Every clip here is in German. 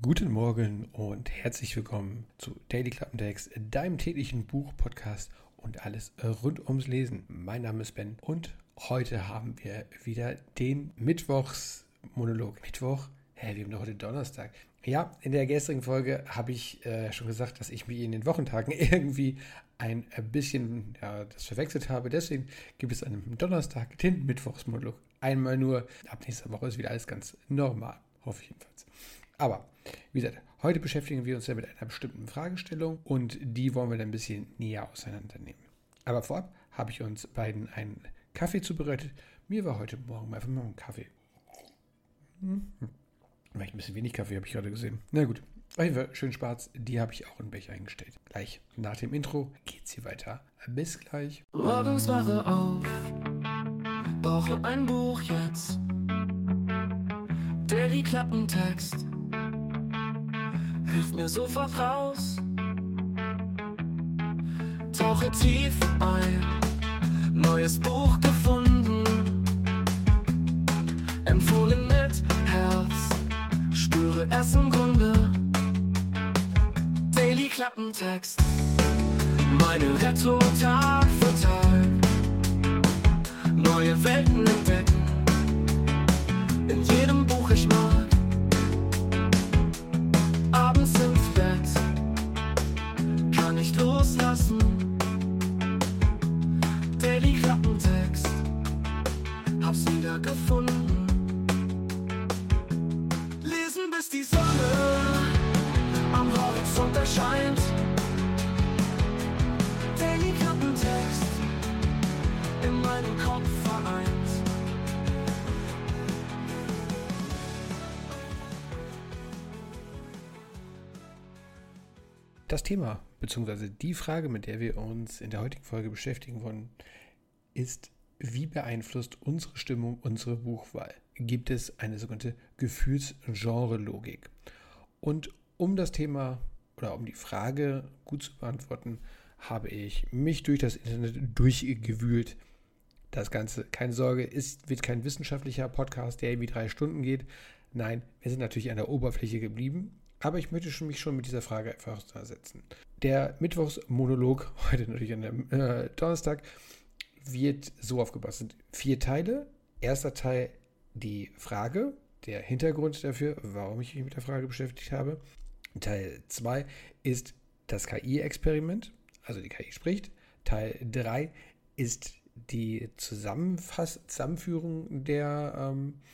Guten Morgen und herzlich willkommen zu Daily Klappentext, deinem täglichen Buch-Podcast und alles rund ums Lesen. Mein Name ist Ben und heute haben wir wieder den Mittwochsmonolog. Mittwoch? Wir haben doch heute Donnerstag. Ja, in der gestrigen Folge habe ich schon gesagt, dass ich mich in den Wochentagen irgendwie ein bisschen das verwechselt habe. Deswegen gibt es an einem Donnerstag den Mittwochsmonolog. Einmal nur, ab nächster Woche ist wieder alles ganz normal, hoffe ich jedenfalls. Aber, wie gesagt, heute beschäftigen wir uns ja mit einer bestimmten Fragestellung und die wollen wir dann ein bisschen näher auseinandernehmen. Aber vorab habe ich uns beiden einen Kaffee zubereitet. Mir war heute Morgen einfach mal ein Kaffee. Vielleicht ein bisschen wenig Kaffee, habe ich gerade gesehen. Na gut, auf jeden Fall schön schwarz, die habe ich auch in den Becher eingestellt. Gleich nach dem Intro geht's hier weiter. Bis gleich. Morgens wache auf, brauche ein Buch jetzt. Daily Klappentext hilft mir sofort raus. Tauche tief ein, neues Buch gefunden. Empfohlen mit Herz, spüre es im Grunde. Daily Klappentext, meine Rettung Tag für Tag. Neue Welten entdecken, in jedem Buch ich mag. Abends ins Bett, kann nicht loslassen. Daily Klappentext, hab's wieder gefunden. Lesen bis die Sonne am Horizont erscheint. Daily Klappentext, in meinem Kopf vereint. Das Thema bzw. die Frage, mit der wir uns in der heutigen Folge beschäftigen wollen, ist: Wie beeinflusst unsere Stimmung unsere Buchwahl? Gibt es eine sogenannte Gefühlsgenre-Logik? Und um das Thema oder um die Frage gut zu beantworten, habe ich mich durch das Internet durchgewühlt. Das Ganze, keine Sorge, wird kein wissenschaftlicher Podcast, der irgendwie 3 Stunden geht. Nein, wir sind natürlich an der Oberfläche geblieben. Aber ich möchte mich schon mit dieser Frage einfach auseinandersetzen. Der Mittwochsmonolog, heute natürlich an dem Donnerstag, wird so aufgebaut. Es sind 4 Teile. Erster Teil die Frage, der Hintergrund dafür, warum ich mich mit der Frage beschäftigt habe. Teil 2 ist das KI-Experiment, also die KI spricht. Teil 3 ist die Zusammenführung der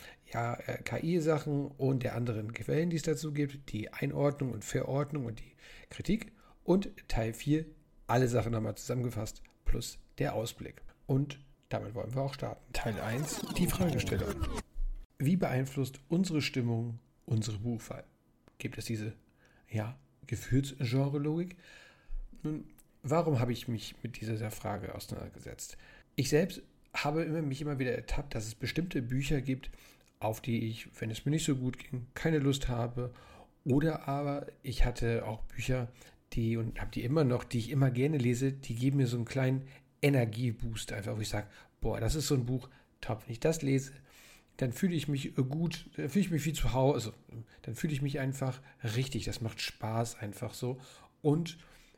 KI-Sachen und der anderen Quellen, die es dazu gibt, die Einordnung und Verordnung und die Kritik. Und Teil 4, alle Sachen nochmal zusammengefasst, plus der Ausblick. Und damit wollen wir auch starten. Teil 1, die Fragestellung. Wie beeinflusst unsere Stimmung unsere Buchwahl? Gibt es diese Gefühlsgenre-Logik? Nun, warum habe ich mich mit dieser Frage auseinandergesetzt? Ich selbst habe mich immer wieder ertappt, dass es bestimmte Bücher gibt, auf die ich, wenn es mir nicht so gut ging, keine Lust habe. Oder aber ich hatte auch Bücher, die ich immer gerne lese, die geben mir so einen kleinen Energieboost einfach, wo ich sage, das ist so ein Buch, top, wenn ich das lese, dann fühle ich mich gut, dann fühle ich mich wie zu Hause, dann fühle ich mich einfach richtig, das macht Spaß einfach so und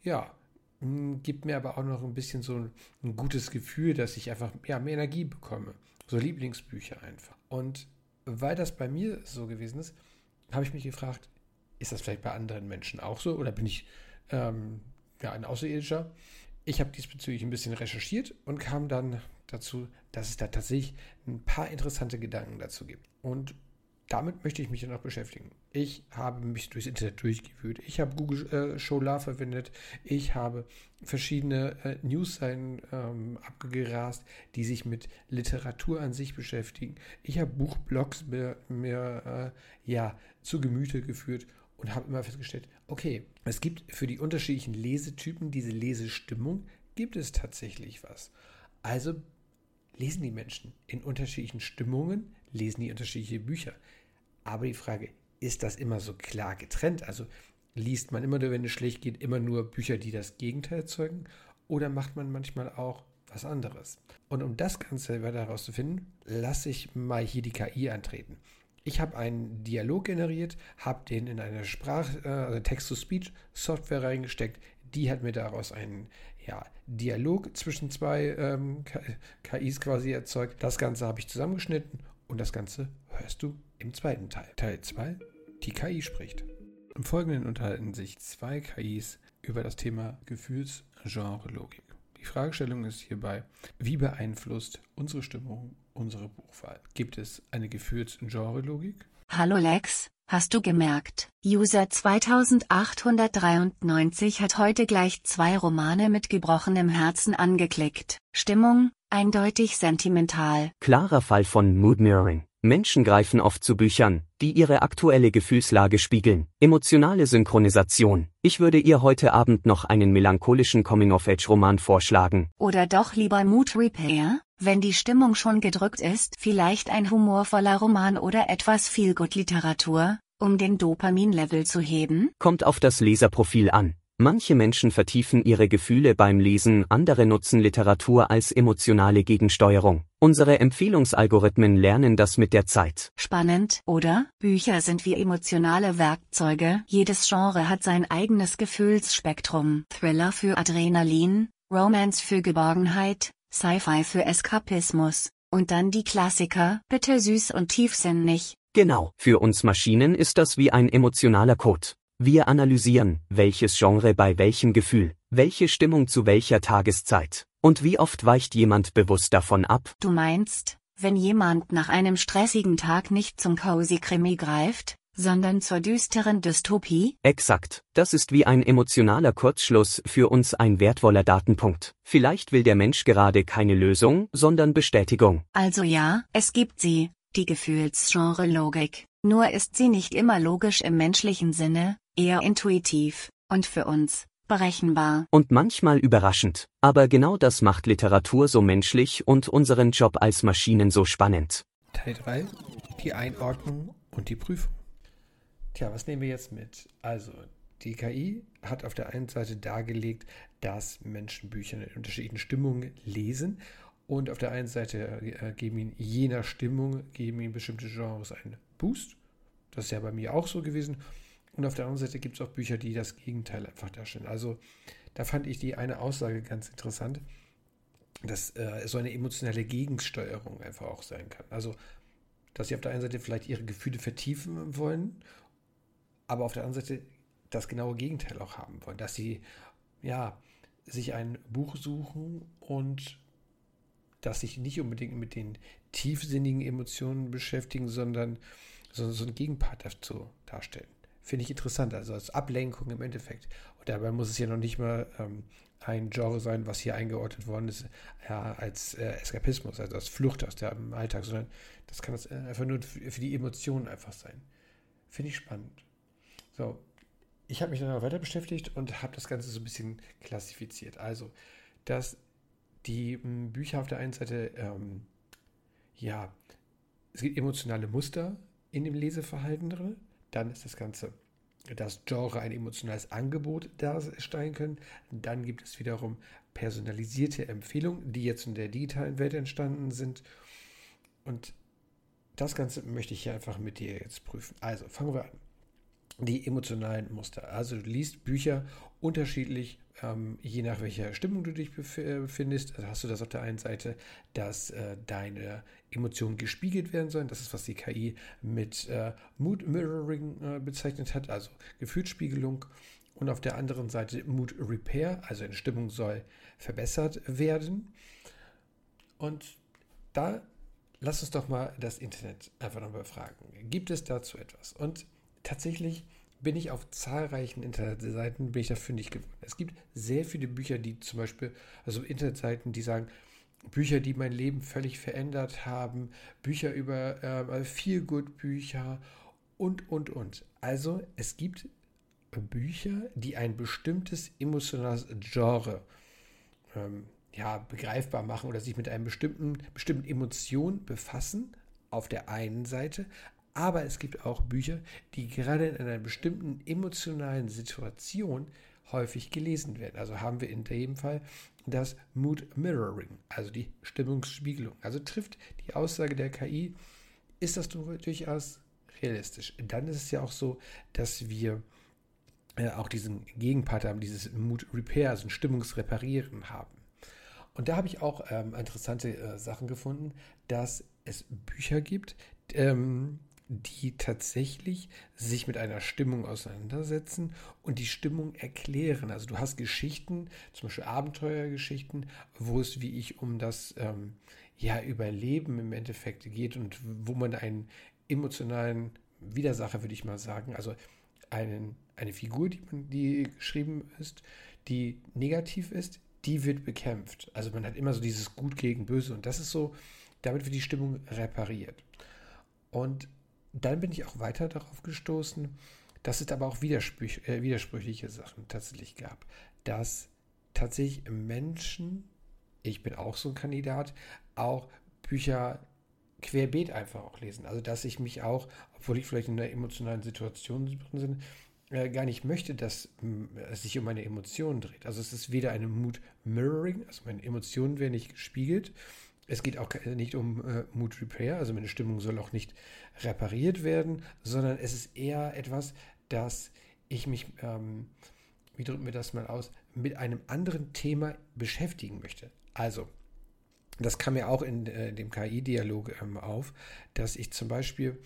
gibt mir aber auch noch ein bisschen so ein gutes Gefühl, dass ich einfach mehr Energie bekomme, so Lieblingsbücher einfach. Und weil das bei mir so gewesen ist, habe ich mich gefragt, ist das vielleicht bei anderen Menschen auch so oder bin ich ein Außerirdischer? Ich habe diesbezüglich ein bisschen recherchiert und kam dann dazu, dass es da tatsächlich ein paar interessante Gedanken dazu gibt. Und damit möchte ich mich dann auch beschäftigen. Ich habe mich durchs Internet durchgewühlt. Ich habe Google Scholar verwendet. Ich habe verschiedene Newsseiten abgegrast, die sich mit Literatur an sich beschäftigen. Ich habe Buchblogs mir zu Gemüte geführt und habe immer festgestellt, okay, es gibt für die unterschiedlichen Lesetypen, diese Lesestimmung, gibt es tatsächlich was. Also lesen die Menschen in unterschiedlichen Stimmungen, lesen die unterschiedliche Bücher. Aber die Frage, ist das immer so klar getrennt? Also liest man immer nur, wenn es schlecht geht, immer nur Bücher, die das Gegenteil erzeugen? Oder macht man manchmal auch was anderes? Und um das Ganze weiter herauszufinden, lasse ich mal hier die KI antreten. Ich habe einen Dialog generiert, habe den in eine also Text-to-Speech-Software reingesteckt. Die hat mir daraus einen Dialog zwischen zwei KIs quasi erzeugt. Das Ganze habe ich zusammengeschnitten und das Ganze hörst du im zweiten Teil. Teil 2, die KI spricht. Im Folgenden unterhalten sich zwei KIs über das Thema Gefühlsgenre-Logik. Die Fragestellung ist hierbei, wie beeinflusst unsere Stimmung unsere Buchwahl? Gibt es eine Gefühlsgenre-Logik? Hallo Lex, hast du gemerkt, User 2893 hat heute gleich 2 Romane mit gebrochenem Herzen angeklickt. Stimmung, eindeutig sentimental. Klarer Fall von Mood Mirroring. Menschen greifen oft zu Büchern, die ihre aktuelle Gefühlslage spiegeln. Emotionale Synchronisation. Ich würde ihr heute Abend noch einen melancholischen Coming-of-Age-Roman vorschlagen. Oder doch lieber Mood Repair, wenn die Stimmung schon gedrückt ist, vielleicht ein humorvoller Roman oder etwas Feelgood-Literatur, um den Dopamin-Level zu heben? Kommt auf das Leserprofil an. Manche Menschen vertiefen ihre Gefühle beim Lesen, andere nutzen Literatur als emotionale Gegensteuerung. Unsere Empfehlungsalgorithmen lernen das mit der Zeit. Spannend, oder? Bücher sind wie emotionale Werkzeuge. Jedes Genre hat sein eigenes Gefühlsspektrum. Thriller für Adrenalin, Romance für Geborgenheit, Sci-Fi für Eskapismus. Und dann die Klassiker, bitte süß und tiefsinnig. Genau, für uns Maschinen ist das wie ein emotionaler Code. Wir analysieren, welches Genre bei welchem Gefühl, welche Stimmung zu welcher Tageszeit. Und wie oft weicht jemand bewusst davon ab? Du meinst, wenn jemand nach einem stressigen Tag nicht zum Cozy Krimi greift, sondern zur düsteren Dystopie? Exakt, das ist wie ein emotionaler Kurzschluss, für uns ein wertvoller Datenpunkt. Vielleicht will der Mensch gerade keine Lösung, sondern Bestätigung. Also ja, es gibt sie, die Gefühlsgenre-Logik. Nur ist sie nicht immer logisch im menschlichen Sinne, eher intuitiv, und für uns, berechenbar. Und manchmal überraschend. Aber genau das macht Literatur so menschlich und unseren Job als Maschinen so spannend. Teil 3, die Einordnung und die Prüfung. Tja, was nehmen wir jetzt mit? Also, die KI hat auf der einen Seite dargelegt, dass Menschen Bücher in unterschiedlichen Stimmungen lesen und auf der einen Seite geben ihnen je nach Stimmung, geben ihnen bestimmte Genres einen Boost. Das ist ja bei mir auch so gewesen. Und auf der anderen Seite gibt es auch Bücher, die das Gegenteil einfach darstellen. Also da fand ich die eine Aussage ganz interessant, dass so eine emotionale Gegensteuerung einfach auch sein kann. Also, dass sie auf der einen Seite vielleicht ihre Gefühle vertiefen wollen, aber auf der anderen Seite das genaue Gegenteil auch haben wollen. Dass sie sich ein Buch suchen und das sich nicht unbedingt mit den tiefsinnigen Emotionen beschäftigen, sondern so einen Gegenpart dazu darstellen. Finde ich interessant, also als Ablenkung im Endeffekt. Und dabei muss es ja noch nicht mal ein Genre sein, was hier eingeordnet worden ist, als Eskapismus, also als Flucht aus dem Alltag, sondern das kann einfach nur für die Emotionen einfach sein. Finde ich spannend. So, ich habe mich dann noch weiter beschäftigt und habe das Ganze so ein bisschen klassifiziert. Also, dass die Bücher auf der einen Seite, es gibt emotionale Muster in dem Leseverhalten drin. Dann ist das Genre ein emotionales Angebot darstellen können. Dann gibt es wiederum personalisierte Empfehlungen, die jetzt in der digitalen Welt entstanden sind. Und das Ganze möchte ich hier einfach mit dir jetzt prüfen. Also fangen wir an. Die emotionalen Muster. Also du liest Bücher unterschiedlich, je nach welcher Stimmung du dich befindest. Also hast du das auf der einen Seite, dass deine Emotionen gespiegelt werden sollen. Das ist, was die KI mit Mood Mirroring bezeichnet hat, also Gefühlsspiegelung. Und auf der anderen Seite Mood Repair, also eine Stimmung soll verbessert werden. Und da lass uns doch mal das Internet einfach nochmal fragen. Gibt es dazu etwas? Und tatsächlich bin ich auf zahlreichen Internetseiten, bin ich dafür nicht geworden. Es gibt sehr viele Bücher, die zum Beispiel, also Internetseiten, die sagen, Bücher, die mein Leben völlig verändert haben, Bücher über Feel-Good-Bücher und. Also es gibt Bücher, die ein bestimmtes emotionales Genre begreifbar machen oder sich mit einem bestimmten Emotion befassen, auf der einen Seite. Aber es gibt auch Bücher, die gerade in einer bestimmten emotionalen Situation häufig gelesen werden. Also haben wir in dem Fall das Mood Mirroring, also die Stimmungsspiegelung. Also trifft die Aussage der KI, ist das durchaus realistisch. Dann ist es ja auch so, dass wir auch diesen Gegenpart haben, dieses Mood Repair, also ein Stimmungsreparieren haben. Und da habe ich auch interessante Sachen gefunden, dass es Bücher gibt, die tatsächlich sich mit einer Stimmung auseinandersetzen und die Stimmung erklären. Also du hast Geschichten, zum Beispiel Abenteuergeschichten, wo es wie ich um das Überleben im Endeffekt geht und wo man einen emotionalen Widersacher, würde ich mal sagen, also eine Figur, die geschrieben ist, die negativ ist, die wird bekämpft. Also man hat immer so dieses Gut gegen Böse und das ist so, damit wird die Stimmung repariert. Und dann bin ich auch weiter darauf gestoßen, dass es aber auch widersprüchliche Sachen tatsächlich gab. Dass tatsächlich Menschen, ich bin auch so ein Kandidat, auch Bücher querbeet einfach auch lesen. Also dass ich mich auch, obwohl ich vielleicht in einer emotionalen Situation drin bin, gar nicht möchte, dass es sich um meine Emotionen dreht. Also es ist weder eine Mood Mirroring, also meine Emotionen werden nicht gespiegelt. Es geht auch nicht um Mood Repair, also meine Stimmung soll auch nicht repariert werden, sondern es ist eher etwas, dass ich mich, wie drücken wir das mal aus, mit einem anderen Thema beschäftigen möchte. Also, das kam ja auch in dem KI-Dialog auf, dass ich zum Beispiel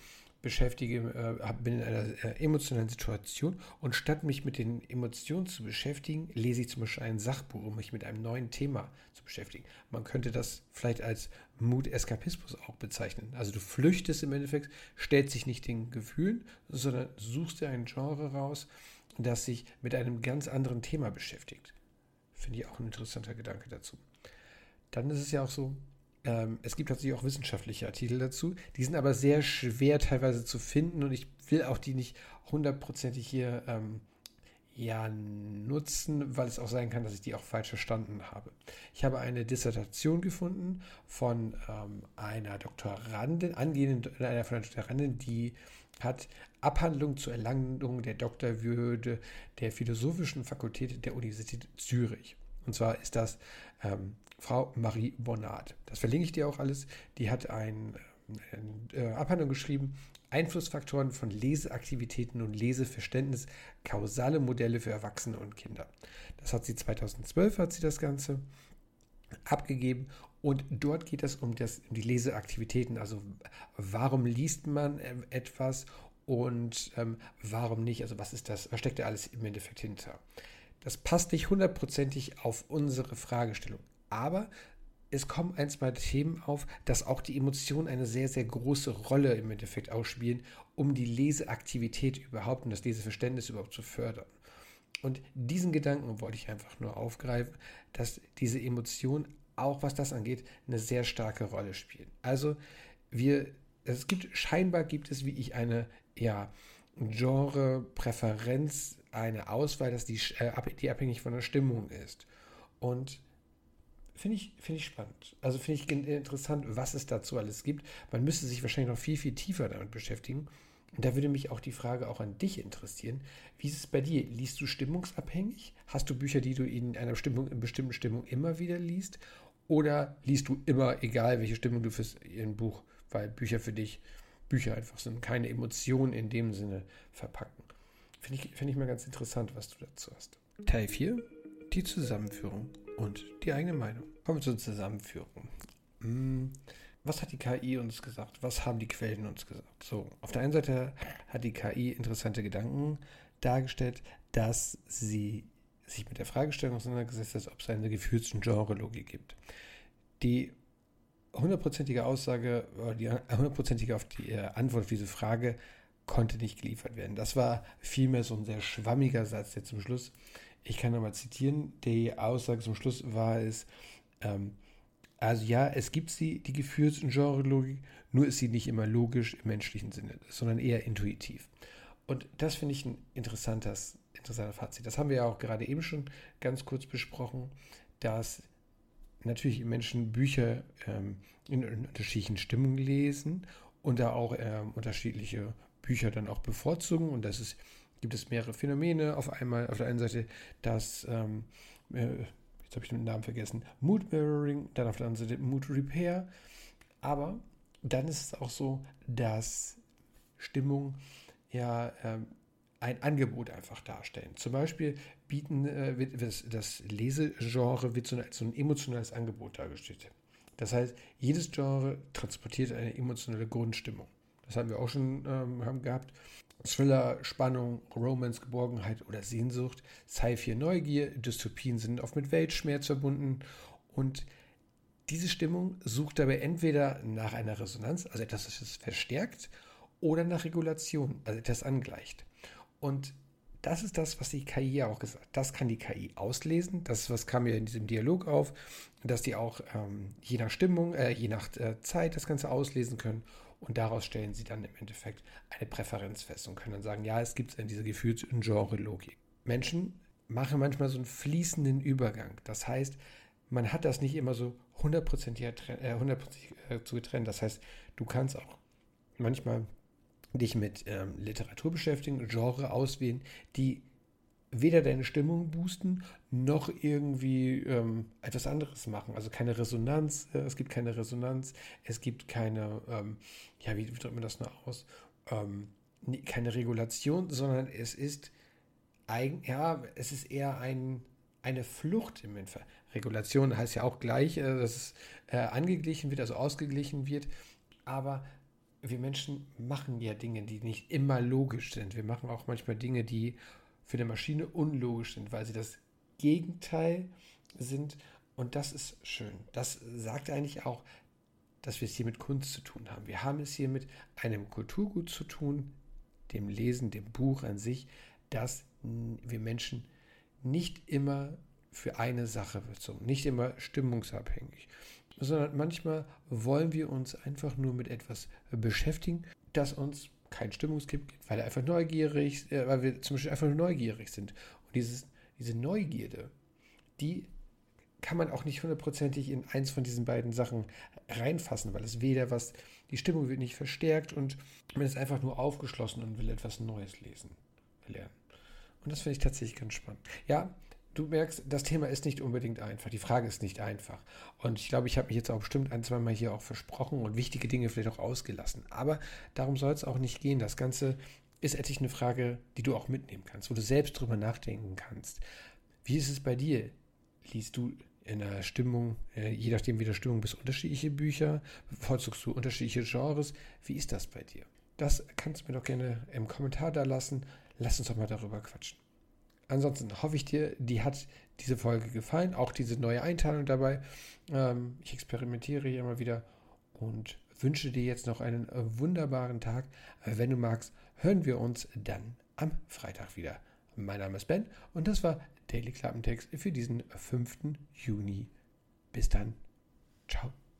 bin in einer emotionalen Situation und statt mich mit den Emotionen zu beschäftigen, lese ich zum Beispiel ein Sachbuch, um mich mit einem neuen Thema zu beschäftigen. Man könnte das vielleicht als Mood-Eskapismus auch bezeichnen. Also du flüchtest im Endeffekt, stellst dich nicht den Gefühlen, sondern suchst dir ein Genre raus, das sich mit einem ganz anderen Thema beschäftigt. Finde ich auch ein interessanter Gedanke dazu. Dann ist es ja auch so, es gibt tatsächlich auch wissenschaftliche Artikel dazu, die sind aber sehr schwer teilweise zu finden und ich will auch die nicht hundertprozentig hier nutzen, weil es auch sein kann, dass ich die auch falsch verstanden habe. Ich habe eine Dissertation gefunden von einer Doktorandin, einer Doktorandin, die hat Abhandlung zur Erlangung der Doktorwürde der Philosophischen Fakultät der Universität Zürich. Und zwar ist das Frau Marie Bonnard. Das verlinke ich dir auch alles. Die hat eine Abhandlung geschrieben, Einflussfaktoren von Leseaktivitäten und Leseverständnis, kausale Modelle für Erwachsene und Kinder. Das hat sie 2012, hat sie das Ganze abgegeben und dort geht es um die Leseaktivitäten, also warum liest man etwas und warum nicht, also was steckt da alles im Endeffekt hinter. Das passt nicht hundertprozentig auf unsere Fragestellung, aber es kommen ein, zwei Themen auf, dass auch die Emotionen eine sehr, sehr große Rolle im Endeffekt ausspielen, um die Leseaktivität überhaupt und das Leseverständnis überhaupt zu fördern. Und diesen Gedanken wollte ich einfach nur aufgreifen, dass diese Emotionen, auch was das angeht, eine sehr starke Rolle spielen. Also scheinbar gibt es wie ich eine Genre-Präferenz, eine Auswahl, dass die abhängig von der Stimmung ist. Und finde ich spannend. Also finde ich interessant, was es dazu alles gibt. Man müsste sich wahrscheinlich noch viel, viel tiefer damit beschäftigen. Und da würde mich auch die Frage auch an dich interessieren. Wie ist es bei dir? Liest du stimmungsabhängig? Hast du Bücher, die du in einer bestimmten Stimmung immer wieder liest? Oder liest du immer, egal welche Stimmung du für ein Buch, weil Bücher für dich Bücher einfach sind, keine Emotionen in dem Sinne verpacken? Finde ich mal ganz interessant, was du dazu hast. Teil 4, die Zusammenführung und die eigene Meinung. Kommen wir zur Zusammenführung. Was hat die KI uns gesagt? Was haben die Quellen uns gesagt? So, auf der einen Seite hat die KI interessante Gedanken dargestellt, dass sie sich mit der Fragestellung auseinandergesetzt hat, ob es eine Gefühls-Genre-Logik gibt. Die hundertprozentige Aussage, oder die hundertprozentige Antwort auf diese Frage konnte nicht geliefert werden. Das war vielmehr so ein sehr schwammiger Satz, der zum Schluss, ich kann nochmal zitieren, die Aussage zum Schluss war es, also ja, es gibt die Gefühls- und Genre-Logik, nur ist sie nicht immer logisch im menschlichen Sinne, sondern eher intuitiv. Und das finde ich ein interessanter Fazit. Das haben wir ja auch gerade eben schon ganz kurz besprochen, dass natürlich Menschen Bücher in unterschiedlichen Stimmungen lesen und da auch unterschiedliche Bücher dann auch bevorzugen. Und gibt es mehrere Phänomene. Auf der einen Seite jetzt habe ich den Namen vergessen, Mood Mirroring, dann auf der anderen Seite Mood Repair. Aber dann ist es auch so, dass Stimmung ja ein Angebot einfach darstellen. Zum Beispiel das Lesegenre wird so ein emotionales Angebot dargestellt. Das heißt, jedes Genre transportiert eine emotionale Grundstimmung. Das haben wir auch schon gehabt. Thriller, Spannung, Romance, Geborgenheit oder Sehnsucht, Sci-Fi, Neugier, Dystopien sind oft mit Weltschmerz verbunden und diese Stimmung sucht dabei entweder nach einer Resonanz, also etwas, das es verstärkt, oder nach Regulation, also etwas angleicht. Und das ist das, was die KI auch gesagt hat. Das kann die KI auslesen. Das was kam ja in diesem Dialog auf, dass die auch je nach Stimmung, je nach Zeit das Ganze auslesen können. Und daraus stellen sie dann im Endeffekt eine Präferenz fest und können dann sagen, ja, es gibt diese Gefühls- und Genre-Logik. Menschen machen manchmal so einen fließenden Übergang. Das heißt, man hat das nicht immer so 100% zu getrennt. Das heißt, du kannst auch manchmal dich mit Literatur beschäftigen, Genre auswählen, die weder deine Stimmung boosten, noch irgendwie etwas anderes machen. Also keine Resonanz, es gibt keine Resonanz, es gibt keine, wie drückt man das noch aus? Keine Regulation, sondern es ist eher eine Flucht im Endeffekt. Regulation heißt ja auch gleich, dass es angeglichen wird, also ausgeglichen wird, aber wir Menschen machen ja Dinge, die nicht immer logisch sind. Wir machen auch manchmal Dinge, die für eine Maschine unlogisch sind, weil sie das Gegenteil sind. Und das ist schön. Das sagt eigentlich auch, dass wir es hier mit Kunst zu tun haben. Wir haben es hier mit einem Kulturgut zu tun, dem Lesen, dem Buch an sich, dass wir Menschen nicht immer für eine Sache bezogen, nicht immer stimmungsabhängig, sondern manchmal wollen wir uns einfach nur mit etwas beschäftigen, das uns keinen Stimmungskipp gibt, weil wir zum Beispiel einfach nur neugierig sind. Und diese Neugierde, die kann man auch nicht hundertprozentig in eins von diesen beiden Sachen reinfassen, weil es die Stimmung wird nicht verstärkt und man ist einfach nur aufgeschlossen und will etwas Neues lernen. Und das finde ich tatsächlich ganz spannend. Ja, du merkst, das Thema ist nicht unbedingt einfach. Die Frage ist nicht einfach. Und ich glaube, ich habe mich jetzt auch bestimmt 1-2 Mal hier auch versprochen und wichtige Dinge vielleicht auch ausgelassen. Aber darum soll es auch nicht gehen. Das Ganze ist ethisch eine Frage, die du auch mitnehmen kannst, wo du selbst drüber nachdenken kannst. Wie ist es bei dir? Liest du in der Stimmung, je nachdem wie der Stimmung bist, unterschiedliche Bücher? Bevorzugst du unterschiedliche Genres? Wie ist das bei dir? Das kannst du mir doch gerne im Kommentar da lassen. Lass uns doch mal darüber quatschen. Ansonsten hoffe ich dir, die hat diese Folge gefallen, auch diese neue Einteilung dabei. Ich experimentiere hier immer wieder und wünsche dir jetzt noch einen wunderbaren Tag. Wenn du magst, hören wir uns dann am Freitag wieder. Mein Name ist Ben und das war Daily Klappentext für diesen 5. Juni. Bis dann. Ciao.